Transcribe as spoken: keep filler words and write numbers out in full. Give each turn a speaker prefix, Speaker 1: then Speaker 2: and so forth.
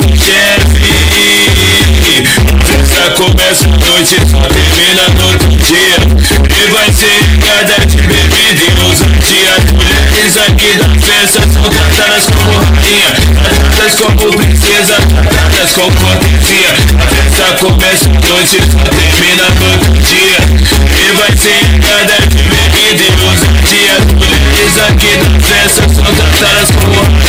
Speaker 1: do chefe. A festa começa à noite, só termina no outro dia. E vai ser regada de bebida e ousadia. As mulheres aqui da festa são tratadas como rainha, tratadas como princesa, tratadas com cortesia. A festa começa à noite, só termina no outro dia. E vai ser regada de bebida e ousadia. As mulheres aqui da festa são tratadas como rainha,